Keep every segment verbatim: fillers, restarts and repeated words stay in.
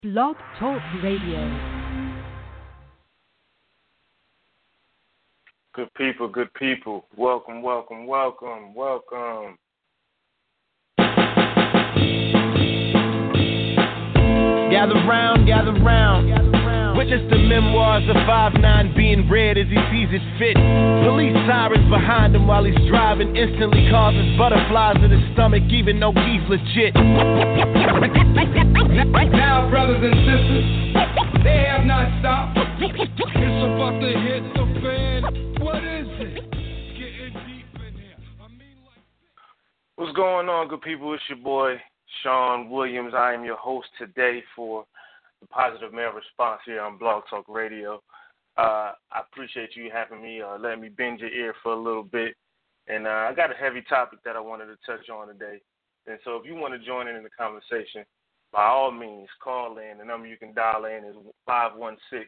Blog Talk Radio. Good people, good people. Welcome, welcome, welcome, welcome. Gather round, gather round. Witness the memoirs of five nine being read as he sees it fit. Police sirens behind him while he's driving instantly causes butterflies in his stomach even though he's legit. Now, brothers and sisters, they have not stopped. It's about to hit the fan. What is it? Getting deep in here. I mean, like... What's going on, good people? It's your boy, Sean Williams. I am your host today for the Positive Male Response here on Blog Talk Radio. Uh, I appreciate you having me, uh, letting me bend your ear for a little bit. And uh, I got a heavy topic that I wanted to touch on today. And so if you want to join in in the conversation, by all means, call in. The number you can dial in is five one six,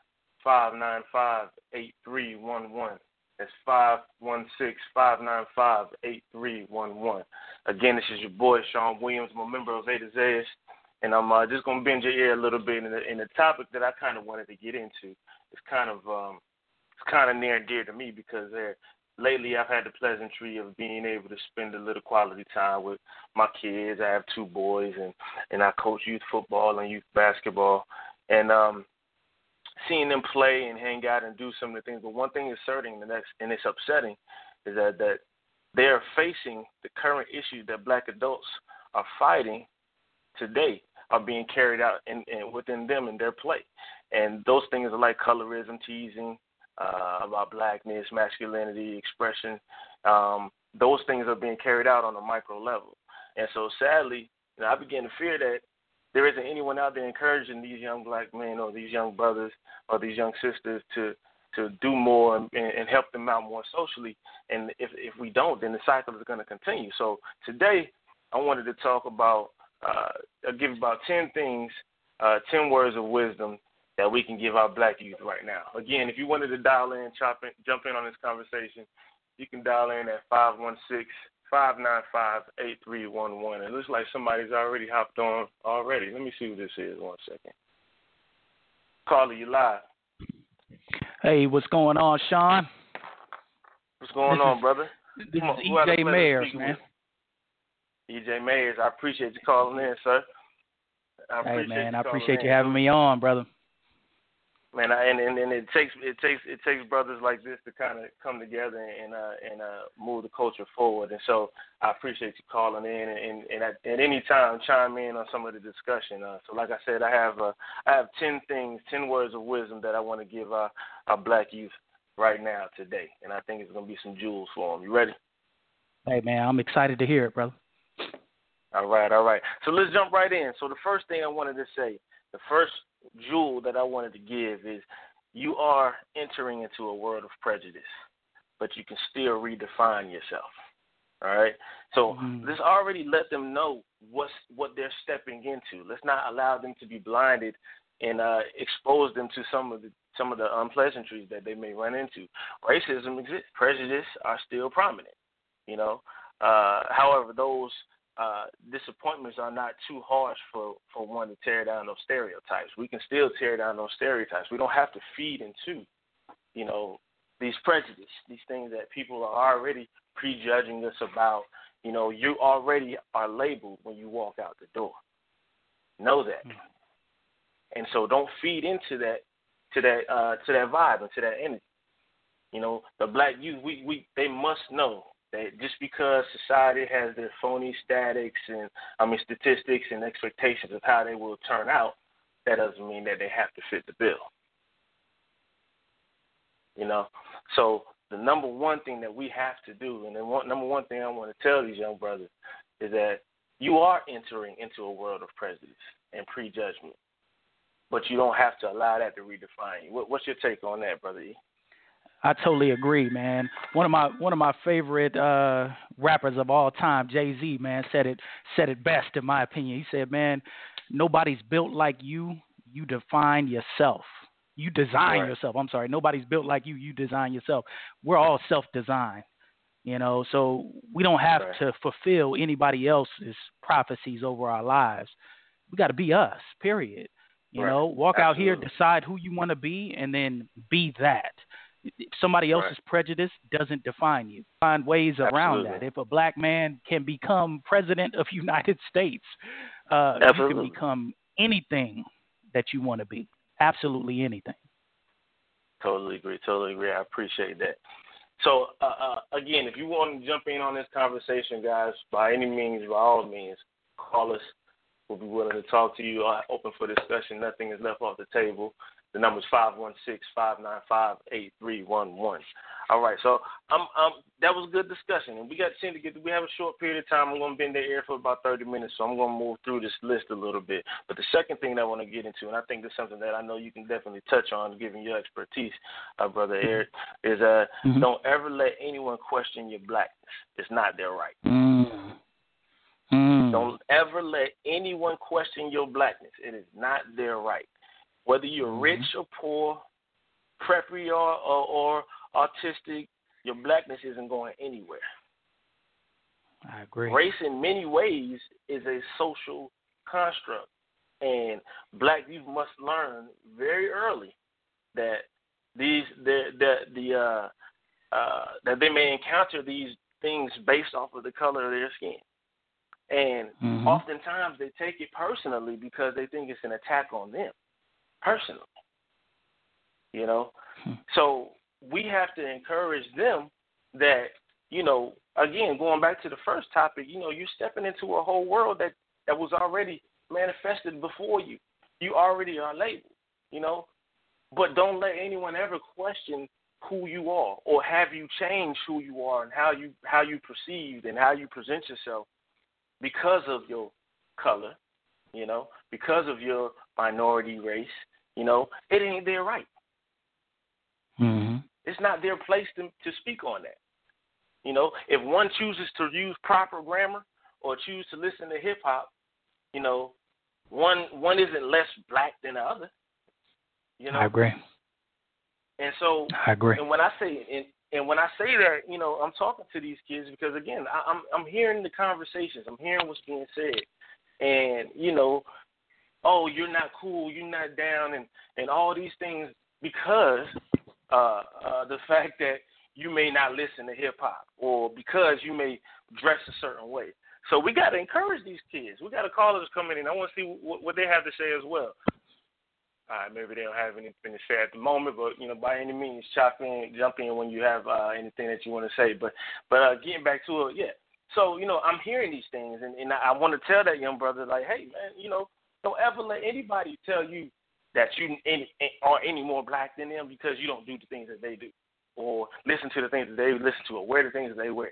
five nine five, eight three one one. That's five one six, five nine five, eight three one one. Again, this is your boy, Sean Williams. I'm a member of Zeta Zayas. And I'm uh, just going to bend your ear a little bit. And the, and the topic that I kind of wanted to get into is kind of um, it's kind of near and dear to me because uh, lately I've had the pleasantry of being able to spend a little quality time with my kids. I have two boys, and, and I coach youth football and youth basketball. And um, seeing them play and hang out and do some of the things. But one thing is certain, and, that's, and it's upsetting, is that, that they are facing the current issue that black adults are fighting today are being carried out in, in, within them in their play. And those things are like colorism, teasing uh, about blackness, masculinity, expression. Um, those things are being carried out on a micro level. And so sadly, you know, I begin to fear that there isn't anyone out there encouraging these young black men or these young brothers or these young sisters to to do more and, and help them out more socially. And if, if we don't, then the cycle is going to continue. So today I wanted to talk about Uh, I'll give about ten things, uh, ten words of wisdom that we can give our black youth right now. Again, if you wanted to dial in, chop in, jump in on this conversation, you can dial in at five one six, five nine five, eight three one one. It looks like somebody's already hopped on already. Let me see who this is. One second. Caller, you live. Hey, what's going on, Sean? What's going this on, is, brother? This Come on, is who had the E J pleasure Mayers, speaking man. with? E J Mayers, I appreciate you calling in, sir. I Hey, appreciate man, you I calling appreciate in. you having me on, brother. Man, I, and, and and it takes it takes it takes brothers like this to kind of come together and uh, and uh, move the culture forward. And so I appreciate you calling in and, and, and at, at any time chime in on some of the discussion. Uh, so like I said, I have uh, I have ten things, ten words of wisdom that I want to give our, our black youth right now today, and I think it's going to be some jewels for them. You ready? Hey, man, I'm excited to hear it, brother. All right, all right. So let's jump right in. So the first thing I wanted to say, the first jewel that I wanted to give is you are entering into a world of prejudice, but you can still redefine yourself. All right? So mm-hmm. let's already let them know what's, what they're stepping into. Let's not allow them to be blinded and uh, expose them to some of the some of the unpleasantries that they may run into. Racism exists. Prejudice are still prominent, you know. Uh, however, those uh, disappointments are not too harsh for, for one to tear down those stereotypes. We can still tear down those stereotypes. We don't have to feed into, you know, these prejudice, these things that people are already prejudging us about. You know, you already are labeled when you walk out the door. Know that. Mm-hmm. And so don't feed into that, to that, uh, to that vibe and to that energy. You know, the black youth, we, we, they must know that just because society has their phony statics and I mean statistics and expectations of how they will turn out, that doesn't mean that they have to fit the bill. You know, so the number one thing that we have to do, and the one, number one thing I want to tell these young brothers is that you are entering into a world of prejudice and prejudgment, but you don't have to allow that to redefine you. What, what's your take on that, Brother E? I totally agree, man. One of my one of my favorite uh, rappers of all time, Jay-Z, man, said it said it best in my opinion. He said, "Man, nobody's built like you. You define yourself. You design right. yourself. I'm sorry, nobody's built like you. You design yourself. We're all self-designed, you know. So we don't have right. to fulfill anybody else's prophecies over our lives. We got to be us. Period. You right. know, walk Absolutely. out here, decide who you want to be, and then be that. Somebody else's right. prejudice doesn't define you. Find ways around Absolutely. that. If a black man can become president of the United States, uh, you can become anything that you want to be. Absolutely anything. Totally agree. Totally agree. I appreciate that. So, uh, uh, again, if you want to jump in on this conversation, guys, by any means, by all means, call us. We'll be willing to talk to you. Uh, open for discussion. Nothing is left off the table. The number is five one six, five nine five, eight three one one. All right, so um, um, that was a good discussion, and we got to get. We have a short period of time. I'm going to be in the air for about thirty minutes, so I'm going to move through this list a little bit. But the second thing that I want to get into, and I think this is something that I know you can definitely touch on, given your expertise, uh, Brother Eric, is uh, mm-hmm. don't ever let anyone question your blackness. It's not their right. Mm. Mm. Don't ever let anyone question your blackness. It is not their right. Whether you're mm-hmm. rich or poor, preppy or, or, or autistic, your blackness isn't going anywhere. I agree. Race in many ways is a social construct, and black youth must learn very early that these the the, the uh, uh, that they may encounter these things based off of the color of their skin. And mm-hmm. oftentimes they take it personally because they think it's an attack on them personally. You know? Hmm. So we have to encourage them that, you know, again, going back to the first topic, you know, you're stepping into a whole world that, that was already manifested before you. You already are labeled, you know? But don't let anyone ever question who you are or have you change who you are and how you how you perceive and how you present yourself because of your color, you know, because of your minority race, you know, it ain't their right. Mm-hmm. It's not their place to, to speak on that. You know, if one chooses to use proper grammar or choose to listen to hip hop, you know, one one isn't less black than the other. You know, I agree. And so, I agree. And when I say and, and when I say that, you know, I'm talking to these kids because again, I, I'm I'm hearing the conversations, I'm hearing what's being said, and you know, oh, you're not cool, you're not down, and, and all these things because uh, uh, the fact that you may not listen to hip hop or because you may dress a certain way. So we got to encourage these kids. We got to callers coming in. I want to see what, what they have to say as well. All right, maybe they don't have anything to say at the moment, but, you know, by any means, chop in, jump in when you have uh, anything that you want to say. But but uh, getting back to it, yeah. So, you know, I'm hearing these things, and, and I want to tell that young brother, like, hey, man, you know, don't ever let anybody tell you that you any, are any more black than them because you don't do the things that they do or listen to the things that they listen to or wear the things that they wear.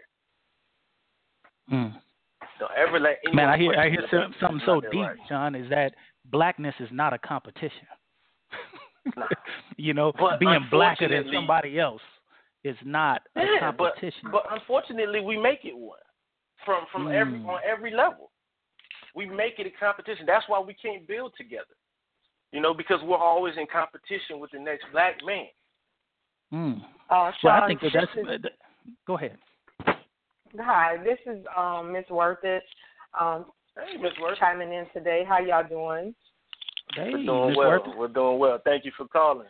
Mm. Don't ever let anyone Man, I hear, I hear them. something so Right. deep, John, is that blackness is not a competition. Nah. You know, but being blacker than somebody else is not a yeah, competition. But, but unfortunately, we make it one from from mm. every on every level. We make it a competition. That's why we can't build together. You know, because we're always in competition with the next black man. Mm. Uh, Sean, well, I think that that's. is, uh, go ahead. Hi, this is um, Miss Worth It. Um, hey, Miss Worth. Chiming in today. How y'all doing? Hey, We're doing Miz well. Worth. We're doing well. Thank you for calling.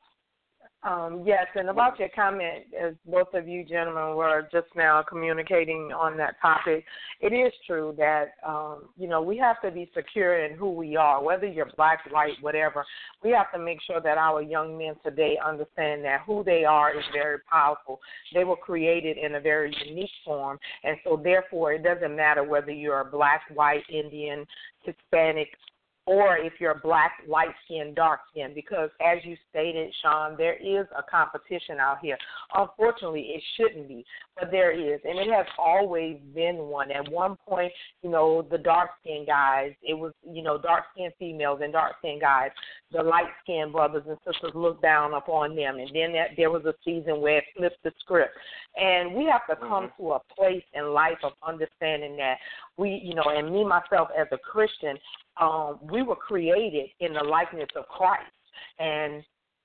Um, yes, and about your comment, as both of you gentlemen were just now communicating on that topic, it is true that, um, you know, we have to be secure in who we are, whether you're black, white, whatever. We have to make sure that our young men today understand that who they are is very powerful. They were created in a very unique form, and so therefore it doesn't matter whether you're a black, white, Indian, Hispanic, or if you're black, light-skinned, dark-skinned, because as you stated, Sean, there is a competition out here. Unfortunately, it shouldn't be, but there is, and it has always been one. At one point, you know, the dark-skinned guys, it was, you know, dark-skinned females and dark-skinned guys. The light-skinned brothers and sisters looked down upon them, and then that, there was a season where it flipped the script. And we have to come mm-hmm. to a place in life of understanding that we, you know, and me, myself, as a Christian, Um, we were created in the likeness of Christ, and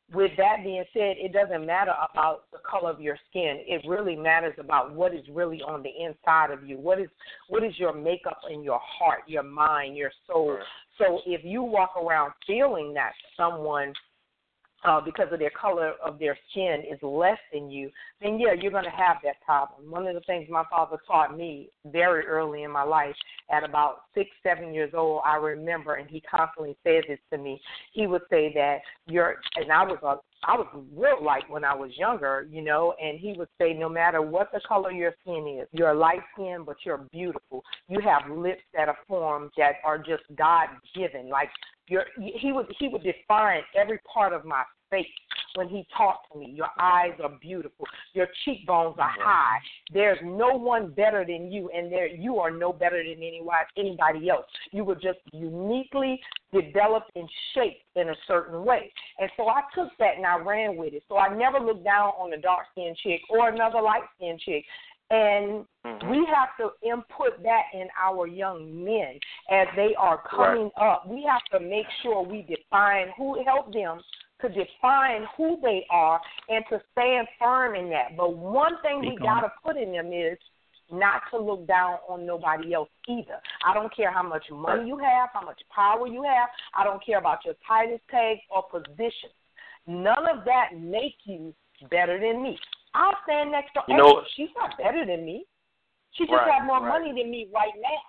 with that being said, it doesn't matter about the color of your skin. It really matters about what is really on the inside of you. What is what is your makeup in your heart, your mind, your soul. Right. So if you walk around feeling that someone, uh, because of their color of their skin, is less than you, then, yeah, you're going to have that problem. One of the things my father taught me very early in my life, at about six, seven years old, I remember, and he constantly said this to me, he would say that you're, and I was a I was real light when I was younger, you know, and he would say no matter what the color of your skin is, you're light skinned, but you're beautiful. You have lips that are formed that are just God given. Like you're, he would he would define every part of my face when he talked to me. Your eyes are beautiful. Your cheekbones are high. There's no one better than you, and there you are no better than anyone, anybody else. You were just uniquely developed and shaped in a certain way. And so I took that and I ran with it. So I never looked down on a dark-skinned chick or another light-skinned chick. And mm-hmm. we have to input that in our young men as they are coming right. up. We have to make sure we define who help them to define who they are and to stand firm in that. But one thing Speak we got to put in them is not to look down on nobody else either. I don't care how much money you have, how much power you have. I don't care about your title tags or position. None of that make you better than me. I'll stand next to her. You know, she's not better than me. She just right, has more right. money than me right now.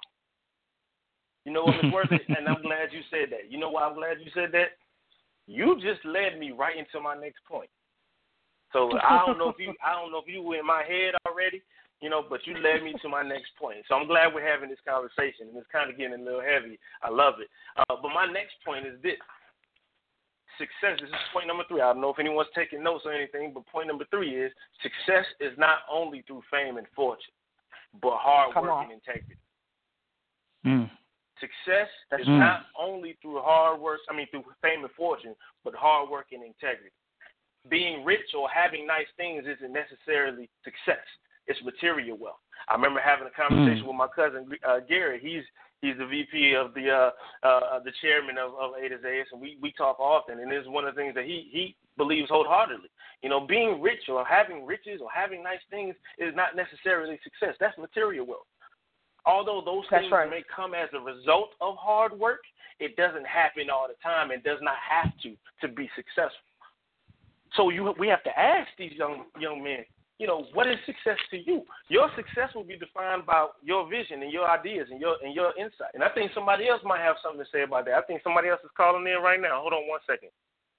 You know what, Miz Worthy? And I'm glad you said that. You know why I'm glad you said that? You just led me right into my next point. So I don't know if you I don't know if you were in my head already, you know, but you led me to my next point. So I'm glad we're having this conversation, and it's kind of getting a little heavy. I love it. Uh, but my next point is this. Success, this is point number three. I don't know if anyone's taking notes or anything, but point number three is success is not only through fame and fortune, but hard Come work on. and integrity. Mm. Success That's is mm. not only through hard work, I mean through fame and fortune, but hard work and integrity. Being rich or having nice things isn't necessarily success. It's material wealth. I remember having a conversation mm. with my cousin uh, Gary. He's he's the V P of the uh, uh, the chairman of, of A to Z, and we, we talk often. And this is one of the things that he he believes wholeheartedly. You know, being rich or having riches or having nice things is not necessarily success. That's material wealth. Although those That's things right. may come as a result of hard work, it doesn't happen all the time and does not have to to be successful. So you we have to ask these young young men, you know, what is success to you? Your success will be defined by your vision and your ideas and your and your insight. And I think somebody else might have something to say about that. I think somebody else is calling in right now. Hold on one second.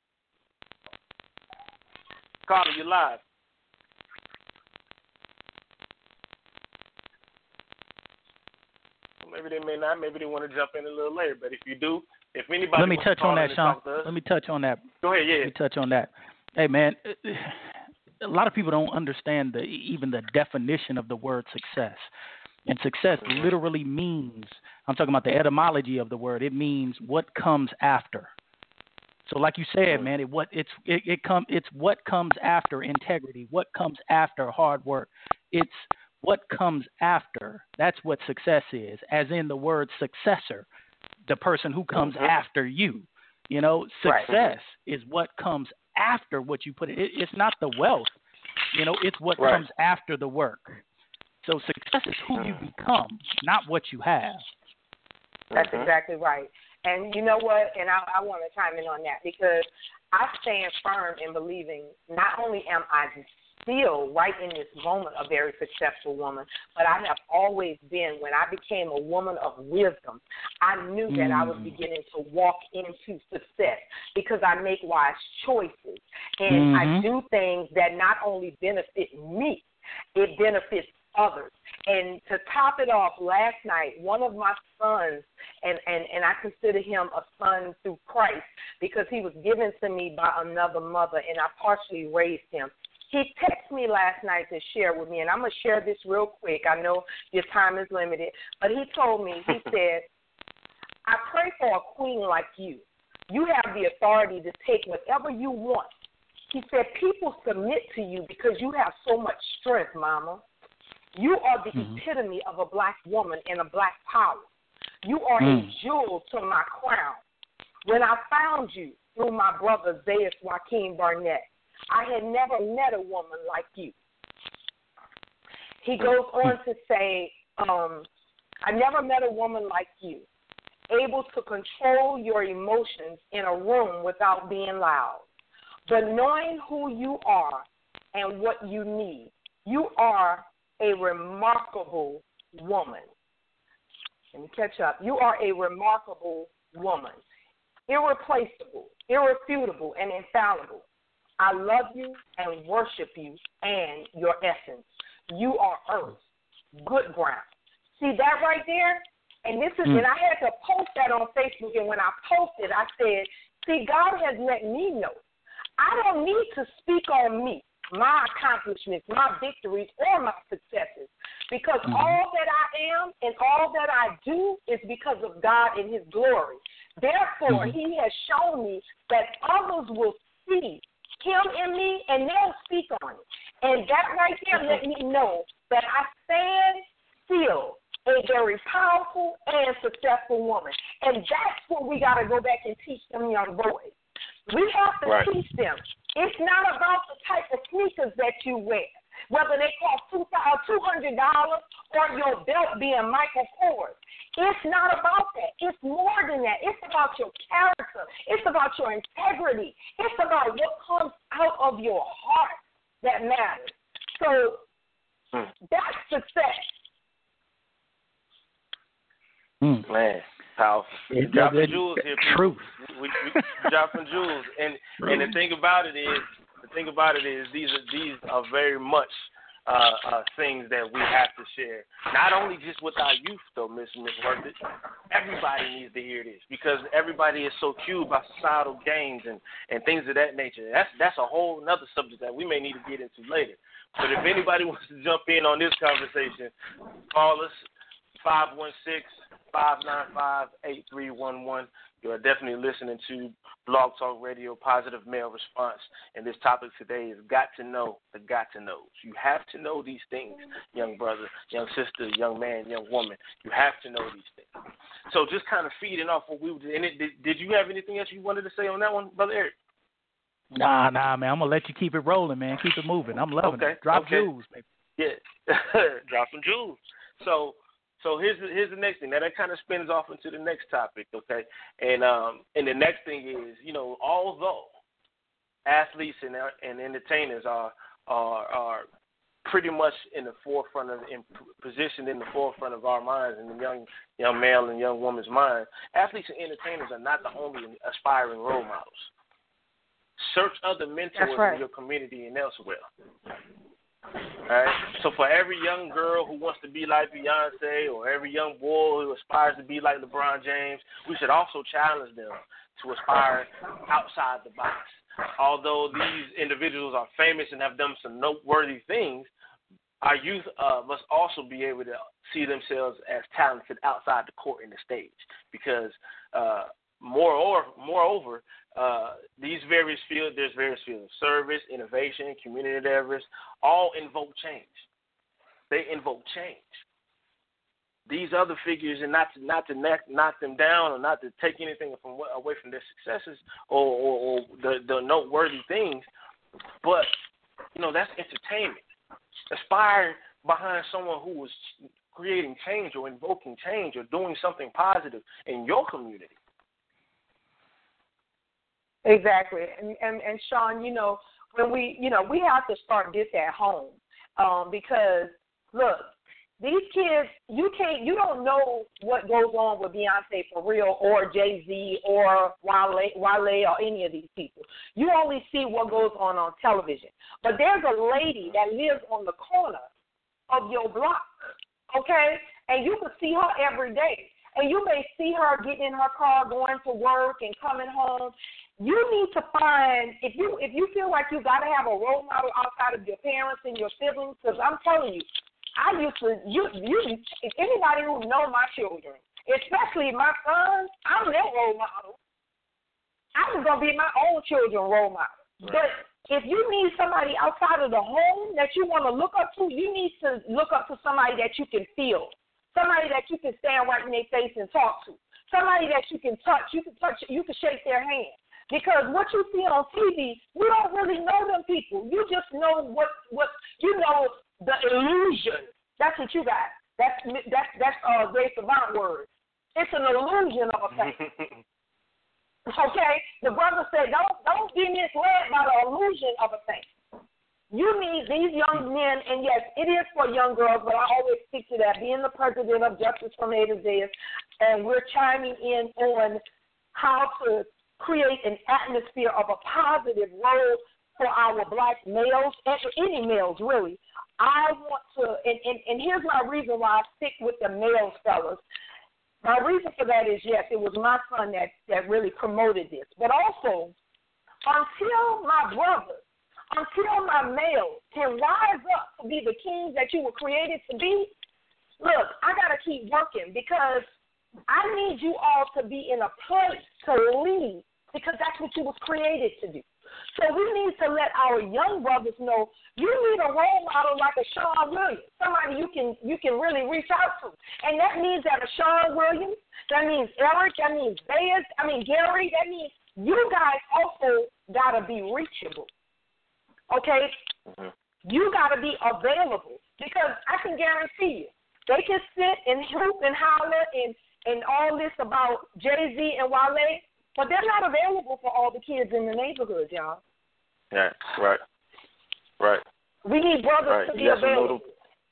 Carter, you're live. Maybe they may not. Maybe they want to jump in a little later. But if you do, if anybody Let me wants touch to call on that, in Sean. and talk to us, Let me touch on that. Go ahead, yeah. Let me touch on that. Hey, man, a lot of people don't understand the even the definition of the word success. And success Mm-hmm. literally means, I'm talking about the etymology of the word, it means what comes after. So like you said, Mm-hmm. man, it what it's it, it come it's what comes after integrity, what comes after hard work. It's what comes after. That's what success is, as in the word successor, the person who comes Mm-hmm. after you. You know, Right. success is what comes after what you put in. It, it's not the wealth. You know, it's what Right. comes after the work. So success is who you become, not what you have. That's Mhm. exactly right. And you know what? And I, I want to chime in on that because I stand firm in believing not only am I still right in this moment a very successful woman, but I have always been, when I became a woman of wisdom, I knew that I was Mm. beginning to walk into success because I make wise choices. And I Mhm. do things that not only benefit me, it benefits others. And to top it off, last night, one of my sons, and, and, and I consider him a son through Christ because he was given to me by another mother, and I partially raised him. He texted me last night to share with me, and I'm going to share this real quick. I know your time is limited, but he told me, he said, I pray for a queen like you. You have the authority to take whatever you want. He said, people submit to you because you have so much strength, Mama. You are the Mhm. epitome of a black woman and a black power. You are Mm. a jewel to my crown. When I found you through my brother Zayas Joaquin Barnett, I had never met a woman like you. He goes on to say, um, I never met a woman like you, able to control your emotions in a room without being loud. But knowing who you are and what you need, you are a remarkable woman. Let me catch up. You are a remarkable woman, irreplaceable, irrefutable, and infallible. I love you and worship you and your essence. You are earth, good ground. See that right there? And this is, mm. and I had to post that on Facebook, and when I posted, I said, see, God has let me know. I don't need to speak on me, my accomplishments, my victories, or my successes, because mm. all that I am and all that I do is because of God and his glory. Therefore, mm. he has shown me that others will see him in me, and they'll speak on it. And that right there let me know that I stand still a very powerful and successful woman. And that's what we got to go back and teach them young boys. We have to right. teach them. It's not about the type of sneakers that you wear, whether they cost two hundred dollars or your belt being Michael Kors. It's not about that. It's more than that. It's about your character. It's about your integrity. It's about what comes out of your heart that matters. So mm. that's success. Mm. Man, powerful. It, dropping it, jewels here, truth. We, we, we dropping jewels, and and the thing about it is, the thing about it is, these are these are very much uh, uh, things that we have to share. Not only just with our youth, though, Miss Miss Worthit. Everybody needs to hear this because everybody is so cued by societal gains and, and things of that nature. That's that's a whole another subject that we may need to get into later. But if anybody wants to jump in on this conversation, call us five one six, five nine five, eight three one one. You are definitely listening to Blog Talk Radio, Positive Male Response. And this topic today is got to know the got to knows. You have to know these things, young brother, young sister, young man, young woman. You have to know these things. So just kind of feeding off what we were doing. Did, did you have anything else you wanted to say on that one, Brother Eric? Nah, nah, man. I'm going to let you keep it rolling, man. Keep it moving. I'm loving okay, it. Drop okay. jewels, baby. Yeah. Drop some jewels. So, So here's the, here's the next thing. Now that kind of spins off into the next topic, okay? And um and the next thing is, you know, although athletes and and entertainers are are are pretty much in the forefront of in positioned in the forefront of our minds and the young young male and young woman's mind, athletes and entertainers are not the only aspiring role models. Search other mentors right. in your community and elsewhere. All right. So for every young girl who wants to be like Beyonce or every young boy who aspires to be like LeBron James, we should also challenge them to aspire outside the box. Although these individuals are famous and have done some noteworthy things, our youth uh, must also be able to see themselves as talented outside the court and the stage because uh, moreover, moreover uh, these various fields, there's various fields of service, innovation, community endeavors, all invoke change. They invoke change. These other figures, and not to not to knock, knock them down or not to take anything from away from their successes or, or, or the, the noteworthy things, but you know that's entertainment. Aspire behind someone who is creating change or invoking change or doing something positive in your community. Exactly, and, and and Sean, you know, when we, you know, we have to start this at home um, because look, these kids, you can't, you don't know what goes on with Beyonce for real or Jay-Z or Wale, Wale or any of these people. You only see what goes on on television. But there's a lady that lives on the corner of your block, okay, and you can see her every day. And you may see her getting in her car, going to work and coming home. You need to find, if you if you feel like you got to have a role model outside of your parents and your siblings, because I'm telling you, I used to, you, you, anybody who know my children, especially my sons, I'm their role model. I was going to be my own children's role model. Right. But if you need somebody outside of the home that you want to look up to, you need to look up to somebody that you can feel, somebody that you can stand right in their face and talk to. somebody that you can touch, you can touch, you can shake their hand. Because what you see on T V, you don't really know them people. You just know what what you know the illusion. That's what you got. That's that's that's uh Grace Savant word. It's an illusion of a thing. Okay? The brother said, Don't don't be misled by the illusion of a thing. You need these young men, and yes, it is for young girls, but I always speak to that, being the president of Justice from A to Z, and we're chiming in on how to create an atmosphere of a positive role for our black males, and for any males, really. I want to, and, and, and here's my reason why I stick with the males, fellas. My reason for that is, yes, it was my son that, that really promoted this. But also, until my brothers, until my males can rise up to be the kings that you were created to be, look, I got to keep working because I need you all to be in a place to lead because that's what you was created to do. So we need to let our young brothers know you need a role model like a Sean Williams, somebody you can you can really reach out to. And that means that a Sean Williams, that means Eric, that means Bayes, I mean Gary, that means you guys also got to be reachable. Okay? Mm-hmm. You got to be available because I can guarantee you, they can sit and hoop and holler and, and all this about Jay-Z and Wale, but they're not available for all the kids in the neighborhood, y'all. Yeah, right. Right. We need brothers right. to be you available. Notable,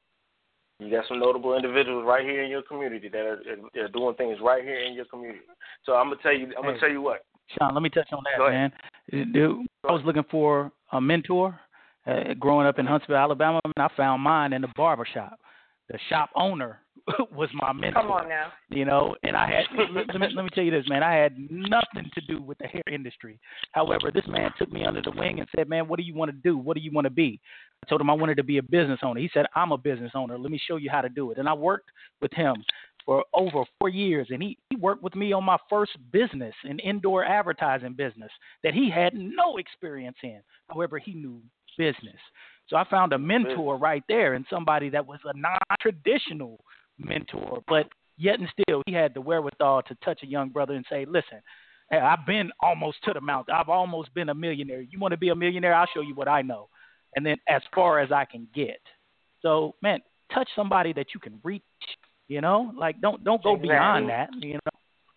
you got some notable individuals right here in your community that are, are doing things right here in your community. So I'm gonna tell you, I'm gonna hey, tell you what. Sean, let me touch on that, man. Dude, I was looking for a mentor uh, growing up in Huntsville, Alabama, and I found mine in the barber shop. The shop owner was my mentor. Come on now. You know, and I had, let, me, let me tell you this, man, I had nothing to do with the hair industry. However, this man took me under the wing and said, man, what do you want to do? What do you want to be? I told him I wanted to be a business owner. He said, I'm a business owner. Let me show you how to do it. And I worked with him for over four years, and he, he worked with me on my first business, an indoor advertising business that he had no experience in. However, he knew business. So I found a mentor right there and somebody that was a non-traditional mentor, but yet and still he had the wherewithal to touch a young brother and say, listen, hey, I've been almost to the mountain. I've almost been a millionaire. You want to be a millionaire? I'll show you what I know. And then as far as I can get. So, man, touch somebody that you can reach, you know? Like, don't don't go exactly. beyond that, you know?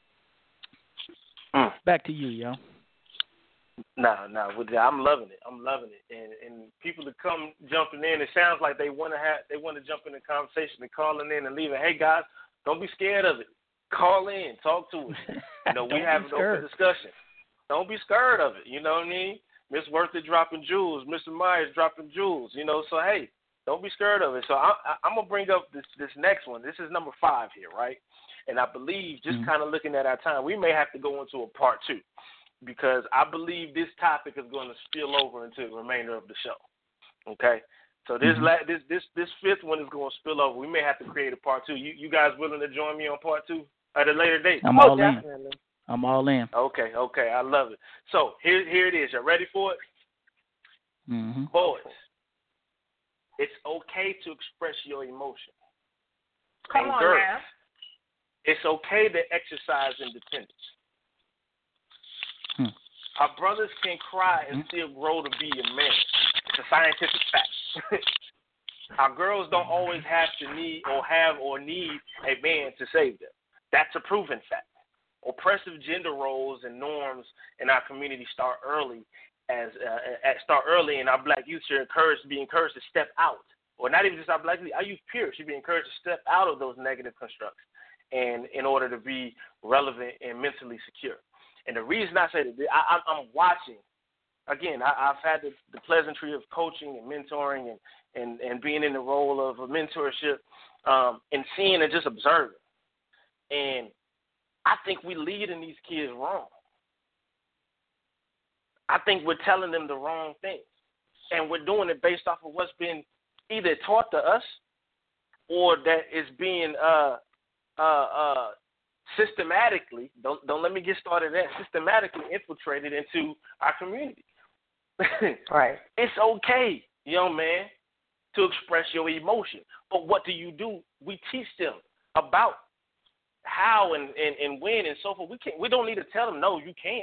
Mm. Back to you, yo. No, no, I'm loving it. I'm loving it, and and people to come jumping in. It sounds like they want to have, they want to jump in the conversation and calling in and leaving. Hey guys, don't be scared of it. Call in, talk to us. You know, we have an open discussion. Don't be scared of it. You know what I mean? Miss Worthy dropping jewels, Mister Myers dropping jewels. You know, so hey, don't be scared of it. So I, I, I'm gonna bring up this this next one. This is number five here, right? And I believe just mm-hmm. kind of looking at our time, we may have to go into a part two. Because I believe this topic is going to spill over into the remainder of the show. Okay, so this mm-hmm. la- this this this fifth one is going to spill over. We may have to create a part two. You you guys willing to join me on part two at a later date? I'm oh, all definitely. in. I'm all in. Okay, okay, I love it. So here here it is. You ready for it? Mm-hmm. Boys, it's okay to express your emotion. Come and on girls, now. It's okay to exercise independence. Hmm. Our brothers can cry and still grow to be a man. It's a scientific fact. Our girls don't always have to need or have or need a man to save them. That's a proven fact. Oppressive gender roles and norms in our community start early, as uh, at start early, and our black youth should encouraged to be encouraged to step out, or not even just our black youth, our youth peers should be encouraged to step out of those negative constructs, and in order to be relevant and mentally secure. And the reason I say that, I, I'm watching, again, I, I've had the, the pleasantry of coaching and mentoring and, and, and being in the role of a mentorship um, and seeing and just observing. And I think we're leading these kids wrong. I think we're telling them the wrong things. And we're doing it based off of what's been either taught to us or that is being uh, uh, uh, systematically, don't don't let me get started there, systematically infiltrated into our community. Right. It's okay, young man, to express your emotion. But what do you do? We teach them about how and, and, and when and so forth. We can't. We don't need to tell them, no, you can't.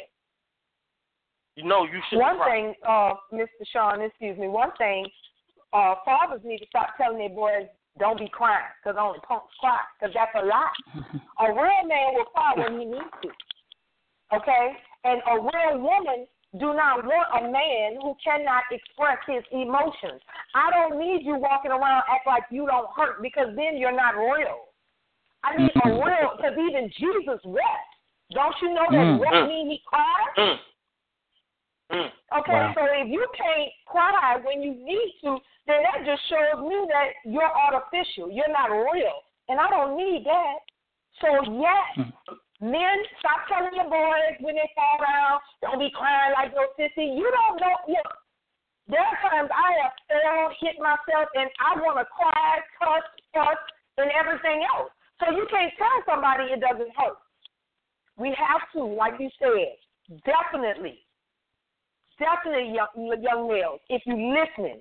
You know, you should. One cry. thing, uh, Mister Sean, excuse me. One thing, uh, fathers need to stop telling their boys, don't be crying, because only punks cry, because that's a lie. A real man will cry when he needs to. Okay, and a real woman do not want a man who cannot express his emotions. I don't need you walking around act like you don't hurt, because then you're not real. I need a real, because even Jesus wept. Don't you know that Mm. wept mean he cried? Mm. Mm. Okay, Wow. so if you can't cry when you need to, then that just shows me that you're artificial. You're not real. And I don't need that. So, yes, Mm. men, stop telling your boys when they fall down, don't be crying like no sissy. You don't know. Look, there are times I have fell, hit myself, and I want to cry, cuss, fuss, and everything else. So you can't tell somebody it doesn't hurt. We have to, like you said, definitely, definitely, young, young males, if you're listening,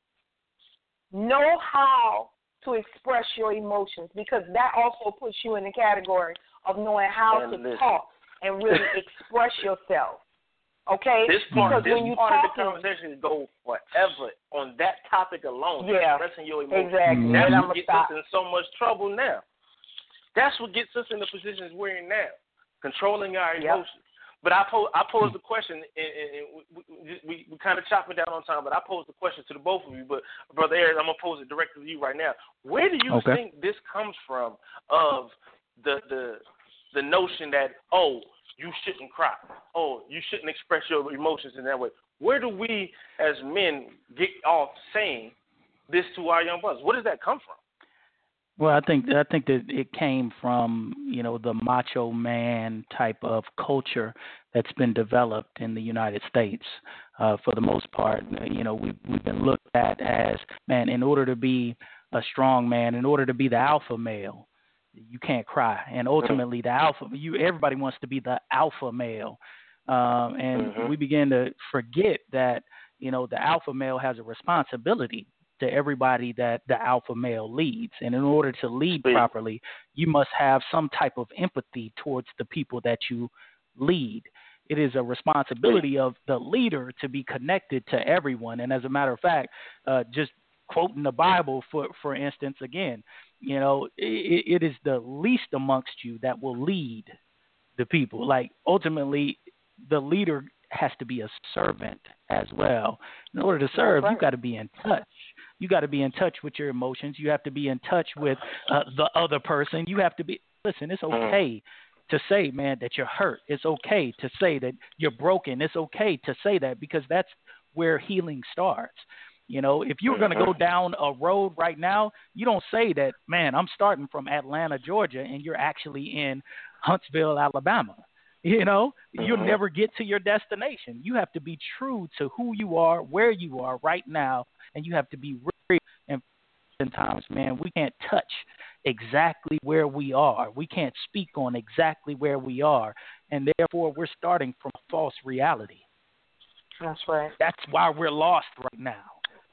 know how to express your emotions, because that also puts you in the category of knowing how And to listen. talk and really express yourself. Okay? This part, because this when you part talk, of the conversation go forever on that topic alone. Yeah, expressing your emotions. exactly. That's And I'm what gonna gets us stop. in so much trouble now. That's what gets us in the positions we're in now, controlling our Yep. emotions. But I pose, I posed the question, and, and, and we, we, we kind of chopping down on time, but I posed the question to the both of you. But, Brother Eric, I'm going to pose it directly to you right now. Where do you Okay. think this comes from of the, the, the notion that, oh, you shouldn't cry, oh, you shouldn't express your emotions in that way? Where do we as men get off saying this to our young brothers? Where does that come from? Well, I think I think that it came from, you know, the macho man type of culture that's been developed in the United States. Uh, for the most part, you know, we've we've been looked at as, man, in order to be a strong man, in order to be the alpha male, you can't cry. And ultimately, the alpha, you everybody wants to be the alpha male, um, and Mhm. we begin to forget that, you know, the alpha male has a responsibility to everybody that the alpha male leads. And in order to lead Speak. properly, you must have some type of empathy towards the people that you lead. It is a responsibility of the leader to be connected to everyone. And as a matter of fact, uh, just quoting the Bible, for, for instance, again, you know, it, it is the least amongst you that will lead the people. Like, ultimately, the leader has to be a servant as well. In order to serve, right. you got to be in touch. You got to be in touch with your emotions. You have to be in touch with uh, the other person. You have to be, listen, it's okay to say, man, that you're hurt. It's okay to say that you're broken. It's okay to say that, because that's where healing starts. You know, if you're going to go down a road right now, you don't say that, man, I'm starting from Atlanta, Georgia, and you're actually in Huntsville, Alabama. You know, you'll Mhm. never get to your destination. You have to be true to who you are, where you are right now, and you have to be real. And sometimes, man, we can't touch exactly where we are. We can't speak on exactly where we are, and therefore we're starting from a false reality. That's right. That's why we're lost right now.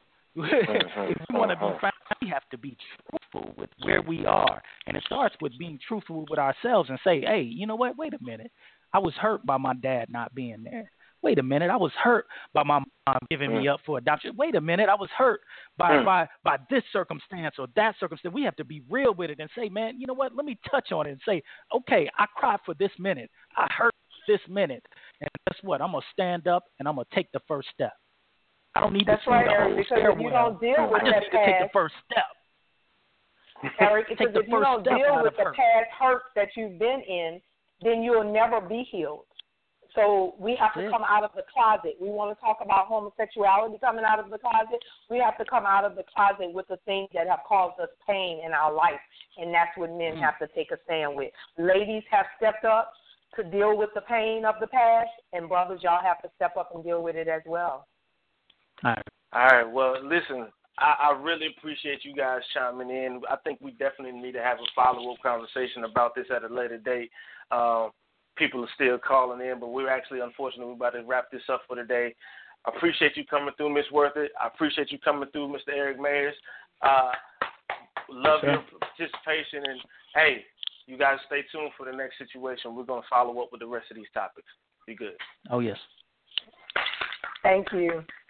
Mhm. If we want to be Mhm. found, we have to be truthful with where we are. And it starts with being truthful with ourselves and say, hey, you know what? Wait a minute. I was hurt by my dad not being there. Wait a minute. I was hurt by my mom giving me up for adoption. Wait a minute. I was hurt by, Mm. by, by this circumstance or that circumstance. We have to be real with it and say, man, you know what? Let me touch on it and say, okay, I cried for this minute. I hurt this minute. And guess what? I'm going to stand up and I'm going to take the first step. I don't need That's to see right, the Eric, whole because if you stairwell. don't deal with I just that need to take the past, first step. Eric, Take because the if you first don't step deal out with of the hurt. past hurt that you've been in, then you'll never be healed. So we have That's to it. come out of the closet. We want to talk about homosexuality coming out of the closet. We have to come out of the closet with the things that have caused us pain in our life, and that's what men Mm. have to take a stand with. Ladies have stepped up to deal with the pain of the past, and brothers, y'all have to step up and deal with it as well. All right. All right. Well, listen, I, I really appreciate you guys chiming in. I think we definitely need to have a follow-up conversation about this at a later date. Um, people are still calling in, but we're actually, unfortunately, we're about to wrap this up for today. I appreciate you coming through, Miss Worthit. I appreciate you coming through, Mister Eric Mayers. Uh, love Yes, your participation. And, hey, you guys stay tuned for the next situation. We're going to follow up with the rest of these topics. Be good. Oh, yes. Thank you.